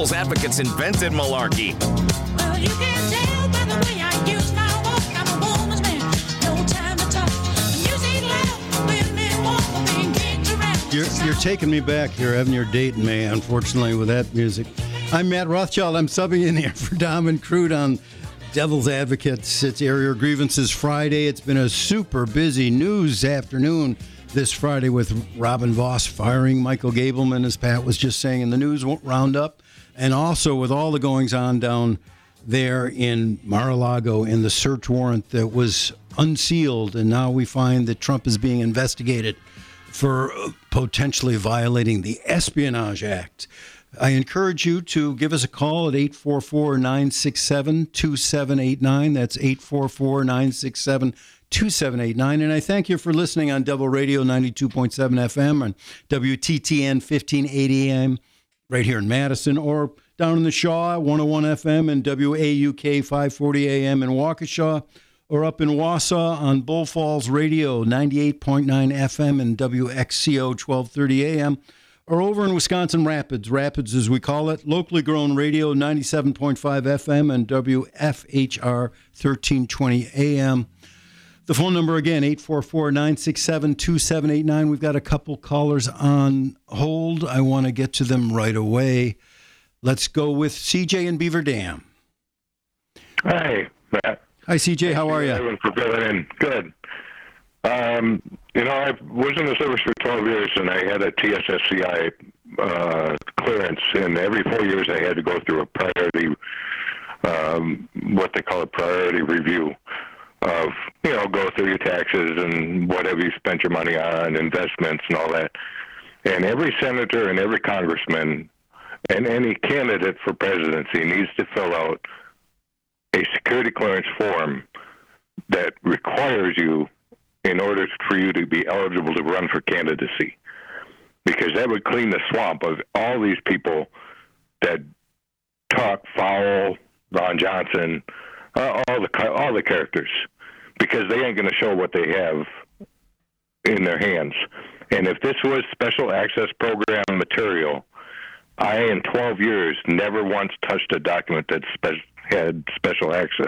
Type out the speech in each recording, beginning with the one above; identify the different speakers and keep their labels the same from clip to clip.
Speaker 1: Devil's Advocates invented malarkey.
Speaker 2: Well, you can tell by the way I use my walk. I'm a woman's man. No time to talk. Music loud, women walk, being kicked around.
Speaker 3: You're taking me back here, Evan. You're dating me, unfortunately, with that music. I'm Matt Rothschild. I'm subbing in here for Dom and Crude on Devil's Advocates. It's Air Your Grievances Friday. It's been a super busy news afternoon this Friday with Robin Voss firing Michael Gableman, as Pat was just saying in the news roundup, and also with all the goings-on down there in Mar-a-Lago in the search warrant that was unsealed, and now we find that Trump is being investigated for potentially violating the Espionage Act. I encourage you to give us a call at 844-967-2789. That's 844-967-2789. And I thank you for listening on Devil Radio 92.7 FM and WTTN 1580 AM right here in Madison, or down in the Shaw, 101 FM and WAUK 540 AM in Waukesha, or up in Wausau on Bull Falls Radio 98.9 FM and WXCO 1230 AM, or over in Wisconsin Rapids as we call it, locally grown radio 97.5 FM and WFHR 1320 AM. The phone number again, 844-967-2789. We've got a couple callers on hold. I want to get to them right away. Let's go with CJ in Beaver Dam.
Speaker 4: Hi, Matt.
Speaker 3: Hi, CJ. How are you?
Speaker 4: Everyone for filling in. Good. I was in the service for 12 years, and I had a TSSCI clearance, and every 4 years I had to go through a priority, what they call a priority review of, go through your taxes and whatever you spent your money on, investments and all that. And every senator and every congressman and any candidate for presidency needs to fill out a security clearance form that requires you in order for you to be eligible to run for candidacy, because that would clean the swamp of all these people that talk foul, Ron Johnson, all the characters, because they ain't going to show what they have in their hands. And if this was special access program material, I, in 12 years, never once touched a document that had special access.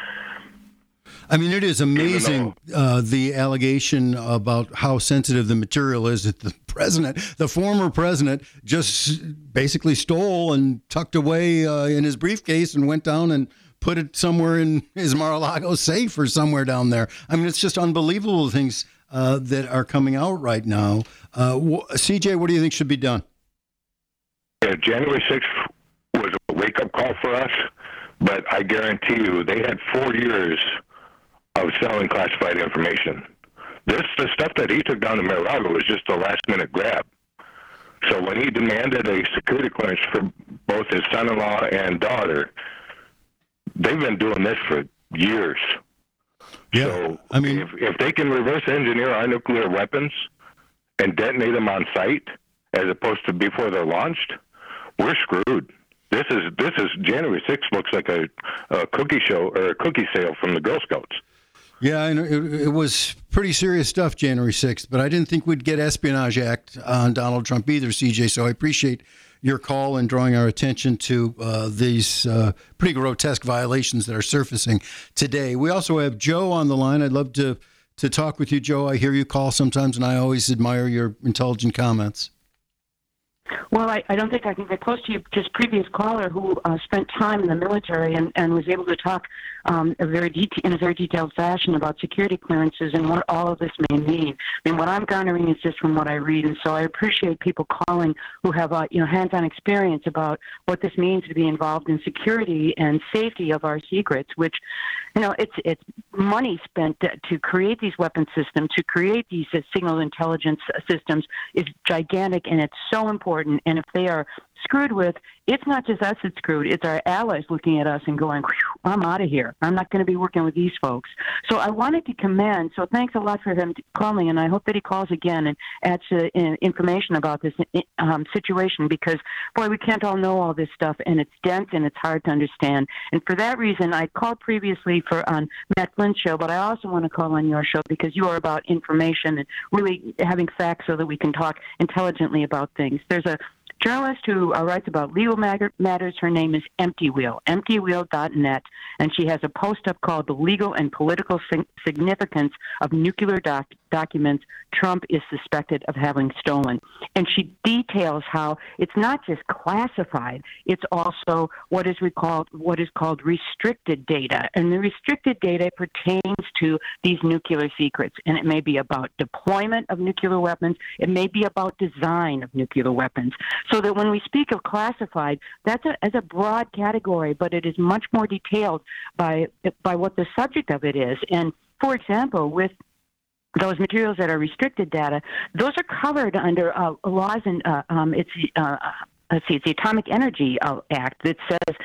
Speaker 3: I mean, it is amazing, the allegation about how sensitive the material is that the former president, just basically stole and tucked away in his briefcase and went down and put it somewhere in his Mar-a-Lago safe or somewhere down there. I mean, it's just unbelievable things that are coming out right now. CJ, what do you think should be done?
Speaker 4: Yeah, January 6th was a wake-up call for us, but I guarantee you they had 4 years of selling classified information. The stuff that he took down to Mar-a-Lago was just a last-minute grab. So when he demanded a security clearance for both his son-in-law and daughter, they've been doing this for years.
Speaker 3: Yeah,
Speaker 4: so
Speaker 3: I mean,
Speaker 4: if they can reverse engineer our nuclear weapons and detonate them on site as opposed to before they're launched, we're screwed. This is January 6th looks like a cookie show or a cookie sale from the Girl Scouts.
Speaker 3: Yeah, I know it was pretty serious stuff, January 6th, but I didn't think we'd get Espionage Act on Donald Trump either, CJ, so I appreciate your call and drawing our attention to these pretty grotesque violations that are surfacing today. We also have Joe on the line. I'd love to talk with you, Joe. I hear you call sometimes, and I always admire your intelligent comments.
Speaker 5: Well, I don't think I can get close to you. Just previous caller who spent time in the military and was able to talk in a very detailed fashion about security clearances and what all of this may mean. I mean, what I'm garnering is just from what I read, and so I appreciate people calling who have hands-on experience about what this means to be involved in security and safety of our secrets. Which, it's money spent to create these weapon systems, to create these signal intelligence systems is gigantic, and it's so important. And if they are screwed with, it's not just us that's screwed. It's our allies looking at us and going, I'm out of here. I'm not going to be working with these folks. So I wanted to commend. So thanks a lot for him calling, and I hope that he calls again and adds information about this situation, because, boy, we can't all know all this stuff, and it's dense and it's hard to understand. And for that reason, I called previously on Matt Flynn's show, but I also want to call on your show because you are about information and really having facts so that we can talk intelligently about things. There's a journalist who writes about legal matters. Her name is Empty Wheel, emptywheel.net, and she has a post up called The Legal and Political Significance of Nuclear Documents Trump is Suspected of Having Stolen. And she details how it's not just classified, it's also what is called restricted data. And the restricted data pertains to these nuclear secrets. And it may be about deployment of nuclear weapons, it may be about design of nuclear weapons. So that when we speak of classified, that's a broad category, but it is much more detailed by what the subject of it is. And for example, with those materials that are restricted data, those are covered under laws, and it's the Atomic Energy Act that says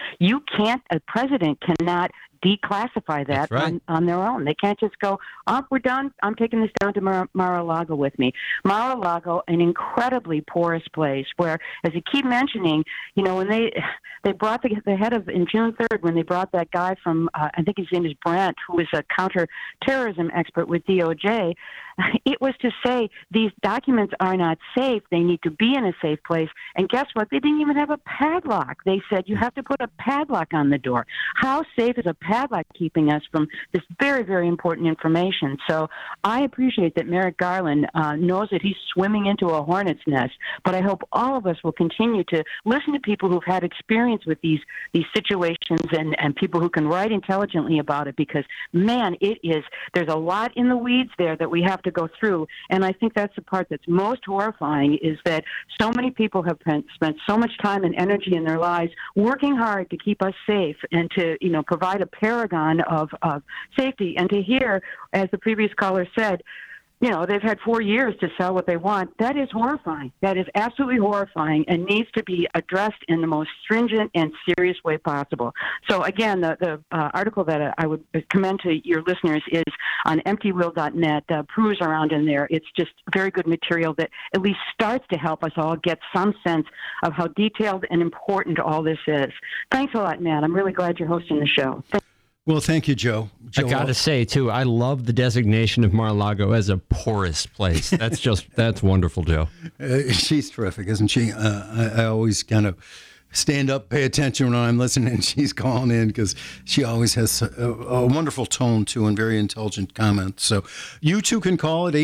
Speaker 5: a president cannot declassify that on their own. They can't just go, we're done. I'm taking this down to Mar-a-Lago with me. Mar-a-Lago, an incredibly porous place where, as you keep mentioning, when they brought the head of, in June 3rd, when they brought that guy from, I think his name is Brandt, who was a counterterrorism expert with DOJ, it was to say these documents are not safe. They need to be in a safe place. And guess what? They didn't even have a padlock. They said you have to put a padlock on the door. How safe is a padlock keeping us from this very, very important information? So I appreciate that Merrick Garland knows that he's swimming into a hornet's nest, but I hope all of us will continue to listen to people who've had experience with these situations and people who can write intelligently about it, because, man, there's a lot in the weeds there that we have to go through. And I think that's the part that's most horrifying, is that so many people have spent so much time and energy in their lives working hard to keep us safe and to, provide a paragon of safety. And to hear, as the previous caller said, they've had 4 years to sell what they want. That is horrifying. That is absolutely horrifying and needs to be addressed in the most stringent and serious way possible. So again, the article that I would commend to your listeners is on emptywheel.net. Peruse around in there. It's just very good material that at least starts to help us all get some sense of how detailed and important all this is. Thanks a lot, Matt. I'm really glad you're hosting the show.
Speaker 3: Well, thank you, Joe.
Speaker 6: I got to say, too, I love the designation of Mar-a-Lago as a porous place. That's wonderful, Joe.
Speaker 3: She's terrific, isn't she? I always kind of stand up, pay attention when I'm listening, and she's calling in because she always has a wonderful tone, too, and very intelligent comments. So you, too, can call at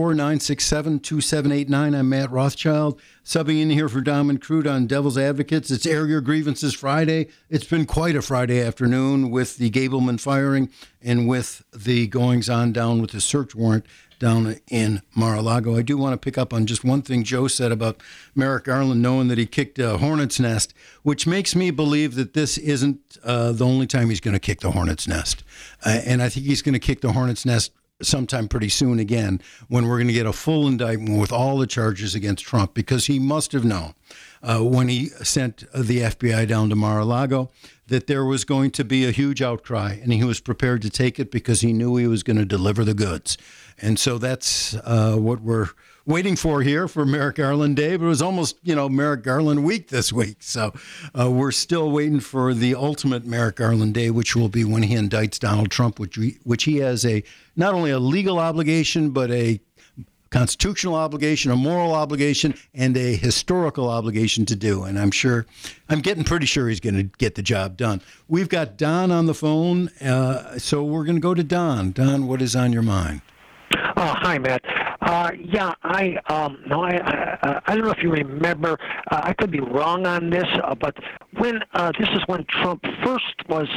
Speaker 3: 844-967-2789. I'm Matt Rothschild, subbing in here for Dom and Crude on Devil's Advocates. It's Air Your Grievances Friday. It's been quite a Friday afternoon with the Gableman firing and with the goings-on down with the search warrant down in Mar-a-Lago. I do want to pick up on just one thing Joe said about Merrick Garland knowing that he kicked a hornet's nest, which makes me believe that this isn't the only time he's going to kick the hornet's nest. And I think he's going to kick the hornet's nest sometime pretty soon again, when we're going to get a full indictment with all the charges against Trump, because he must have known when he sent the FBI down to Mar-a-Lago that there was going to be a huge outcry, and he was prepared to take it because he knew he was going to deliver the goods. And so that's what we're waiting for here for Merrick Garland Day, but it was almost, Merrick Garland week this week. So we're still waiting for the ultimate Merrick Garland Day, which will be when he indicts Donald Trump, which he has not only a legal obligation, but a constitutional obligation, a moral obligation, and a historical obligation to do. And I'm getting pretty sure he's going to get the job done. We've got Don on the phone, so we're going to go to Don. Don, what is on your mind?
Speaker 7: Hi, Matt. I don't know if you remember. I could be wrong on this, but when Trump first was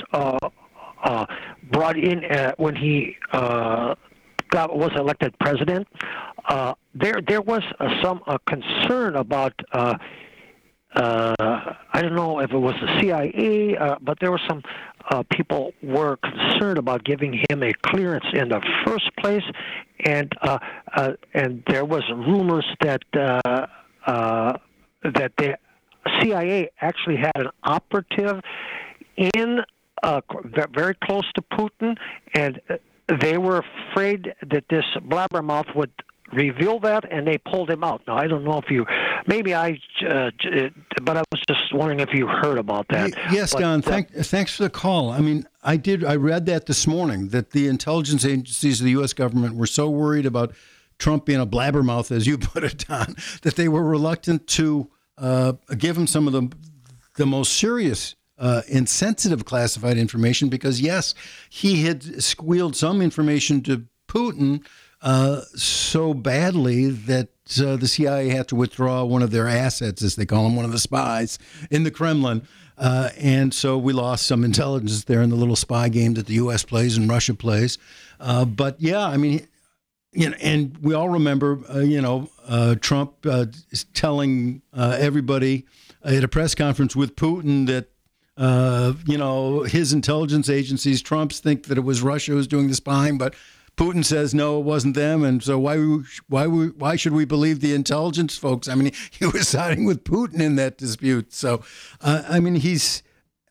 Speaker 7: brought in when he was elected president. There was some concern about. I don't know if it was the CIA, but there were some people were concerned about giving him a clearance in the first place, and there was rumors that the CIA actually had an operative in very close to Putin, and they were afraid that this blabbermouth would reveal that, and they pulled him out. Now, I don't know if you, maybe but I was just wondering if you heard about that.
Speaker 3: Yes, Don, thanks for the call. I mean, I read that this morning, that the intelligence agencies of the U.S. government were so worried about Trump being a blabbermouth, as you put it, Don, that they were reluctant to give him some of the most serious insensitive classified information because, yes, he had squealed some information to Putin so badly that the CIA had to withdraw one of their assets, as they call him, one of the spies in the Kremlin. And so we lost some intelligence there in the little spy game that the U.S. plays and Russia plays. But, yeah, I mean, and we all remember, Trump telling everybody at a press conference with Putin that, his intelligence agencies, Trump's, think that it was Russia who was doing the spying, but Putin says, no, it wasn't them. And so why should we believe the intelligence folks? I mean, he was siding with Putin in that dispute. So, he's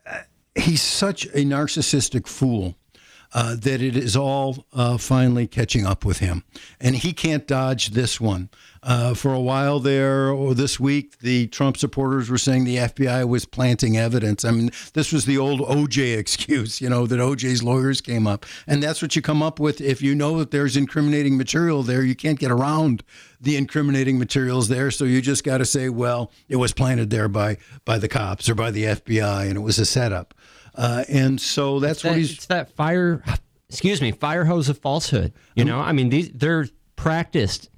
Speaker 3: such a narcissistic fool that it is all finally catching up with him. And he can't dodge this one. For a while there, or this week, the Trump supporters were saying the FBI was planting evidence. I mean, this was the old OJ excuse, that OJ's lawyers came up. And that's what you come up with. If you know that there's incriminating material there, you can't get around the incriminating materials there. So you just got to say, well, it was planted there by the cops or by the FBI, and it was a setup. And so that's what he's...
Speaker 6: It's that fire hose of falsehood. They're practiced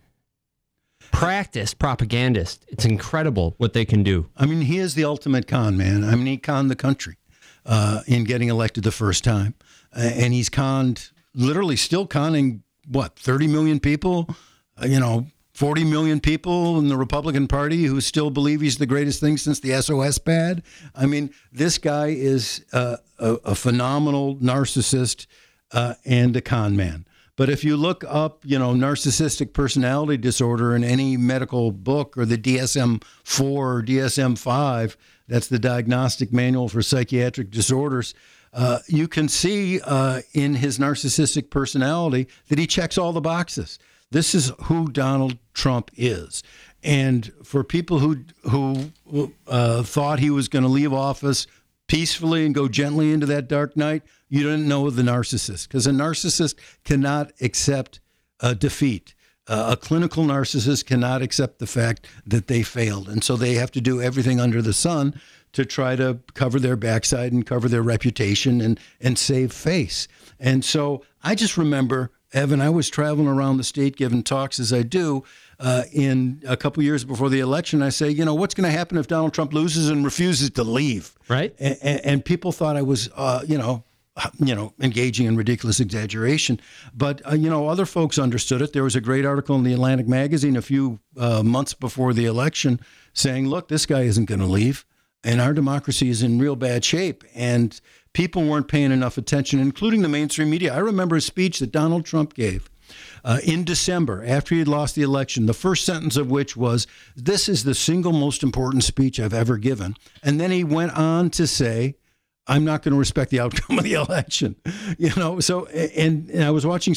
Speaker 6: propagandists. It's incredible what they can do.
Speaker 3: I mean, he is the ultimate con man. I mean, he conned the country in getting elected the first time. And he's literally still conning, 30 million people? 40 million people in the Republican Party who still believe he's the greatest thing since the SOS pad. I mean, this guy is a phenomenal narcissist and a con man. But if you look up, narcissistic personality disorder in any medical book or the DSM-4 or DSM-5, that's the Diagnostic Manual for Psychiatric Disorders, you can see in his narcissistic personality that he checks all the boxes. This is who Donald Trump is. And for people who thought he was going to leave office peacefully and go gently into that dark night, you didn't know the narcissist, because a narcissist cannot accept defeat. A clinical narcissist cannot accept the fact that they failed. And so they have to do everything under the sun to try to cover their backside and cover their reputation and save face. And so I just remember, Evan, I was traveling around the state giving talks as I do in a couple years before the election. I say, what's going to happen if Donald Trump loses and refuses to leave?
Speaker 6: Right.
Speaker 3: And people thought I was, engaging in ridiculous exaggeration. But, other folks understood it. There was a great article in the Atlantic magazine a few months before the election saying, look, this guy isn't going to leave. And our democracy is in real bad shape. And people weren't paying enough attention, including the mainstream media. I remember a speech that Donald Trump gave in December after he had lost the election, the first sentence of which was, this is the single most important speech I've ever given. And then he went on to say, I'm not going to respect the outcome of the election. So, and I was watching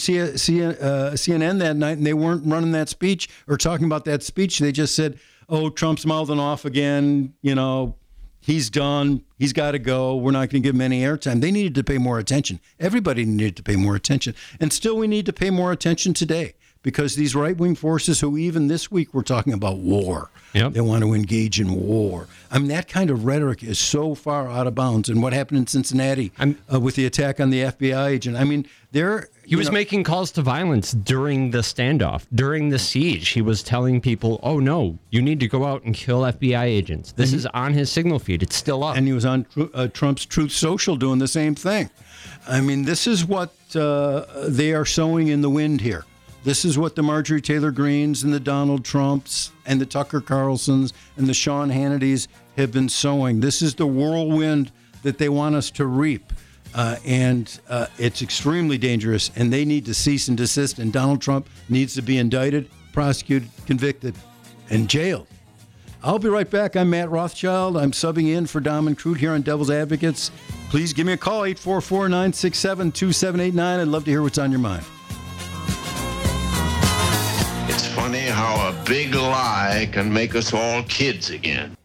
Speaker 3: CNN that night, and they weren't running that speech or talking about that speech. They just said, oh, Trump's mouthing off again, he's done. He's got to go. We're not going to give him any airtime. They needed to pay more attention. Everybody needed to pay more attention. And still we need to pay more attention today because these right-wing forces who even this week were talking about war. Yep. They want to engage in war. I mean, that kind of rhetoric is so far out of bounds. And what happened in Cincinnati with the attack on the FBI agent, I mean, he
Speaker 6: was making calls to violence during the standoff, during the siege. He was telling people, oh, no, you need to go out and kill FBI agents. This is on his signal feed. It's still up.
Speaker 3: And he was on Trump's Truth Social doing the same thing. I mean, this is what they are sowing in the wind here. This is what the Marjorie Taylor Greens and the Donald Trumps and the Tucker Carlsons and the Sean Hannitys have been sowing. This is the whirlwind that they want us to reap. And it's extremely dangerous, and they need to cease and desist, and Donald Trump needs to be indicted, prosecuted, convicted, and jailed. I'll be right back. I'm Matt Rothschild. I'm subbing in for Dom and Crude here on Devil's Advocates. Please give me a call, 844-967-2789. I'd love to hear what's on your mind.
Speaker 8: It's funny how a big lie can make us all kids again.